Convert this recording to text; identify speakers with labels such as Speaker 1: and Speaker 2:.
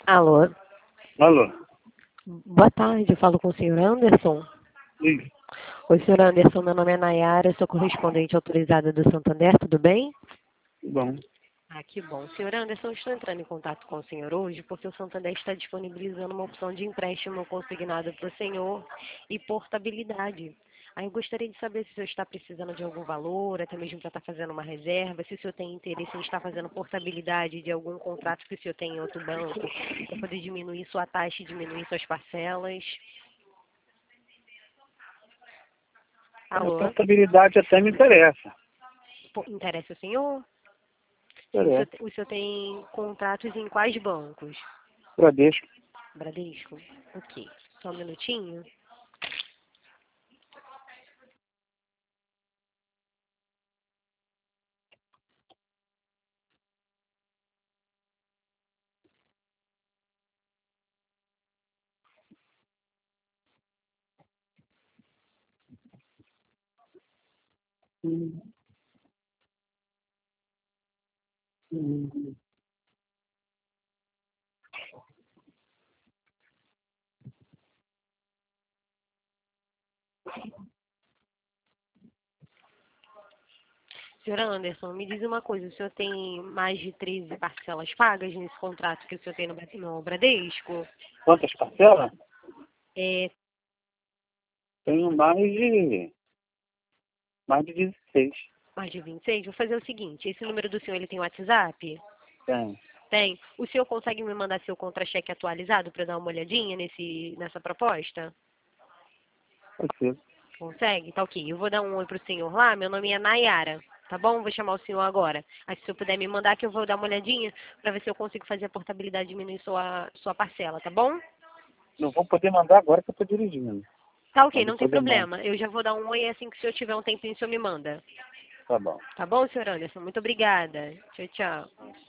Speaker 1: Alô,
Speaker 2: Alô?
Speaker 1: boa tarde, eu falo com o senhor Anderson.
Speaker 2: Isso.
Speaker 1: Oi, senhor Anderson, meu nome é Nayara, sou correspondente autorizada do Santander, tudo bem?
Speaker 2: Bom.
Speaker 1: Ah, que bom. Senhor Anderson, estou entrando em contato com o senhor hoje porque o Santander está disponibilizando uma opção de empréstimo consignado para o senhor e portabilidade. Aí eu gostaria de saber se o senhor está precisando de algum valor, até mesmo para estar fazendo uma reserva, se o senhor tem interesse em estar fazendo portabilidade de algum contrato que o senhor tem em outro banco, para poder diminuir sua taxa e diminuir suas parcelas.
Speaker 2: A
Speaker 1: Alô?
Speaker 2: portabilidade até me interessa.
Speaker 1: Interessa o senhor?
Speaker 2: Interessa.
Speaker 1: O senhor tem contratos em quais bancos?
Speaker 2: Bradesco.
Speaker 1: Bradesco? Ok. Só um minutinho.
Speaker 2: Hum. Hum.
Speaker 1: Senhor Anderson, me diz uma coisa, o senhor tem mais de 13 parcelas pagas nesse contrato que o senhor tem no Bradesco?
Speaker 2: Quantas parcelas?
Speaker 1: É,
Speaker 2: Tenho mais de 16.
Speaker 1: mais de 26? Vou fazer o seguinte, esse número do senhor, ele tem WhatsApp?
Speaker 2: Tem.
Speaker 1: Tem. O senhor consegue me mandar seu contra-cheque atualizado para eu dar uma olhadinha nessa proposta?
Speaker 2: Preciso.
Speaker 1: Consegue? Tá ok. Eu vou dar um oi pro senhor lá. Meu nome é Nayara. Tá bom? Vou chamar o senhor agora. Aí se o senhor puder me mandar que eu vou dar uma olhadinha para ver se eu consigo fazer a portabilidade diminuir sua parcela, tá bom?
Speaker 2: Não vou poder mandar agora que eu estou dirigindo.
Speaker 1: Tá ok,
Speaker 2: Mas
Speaker 1: não tem
Speaker 2: depois eu mando.
Speaker 1: problema. Eu já vou dar um oi assim que o senhor tiver um tempinho, o senhor me manda.
Speaker 2: Tá bom.
Speaker 1: Tá bom, senhor Anderson? Muito obrigada. Tchau, tchau.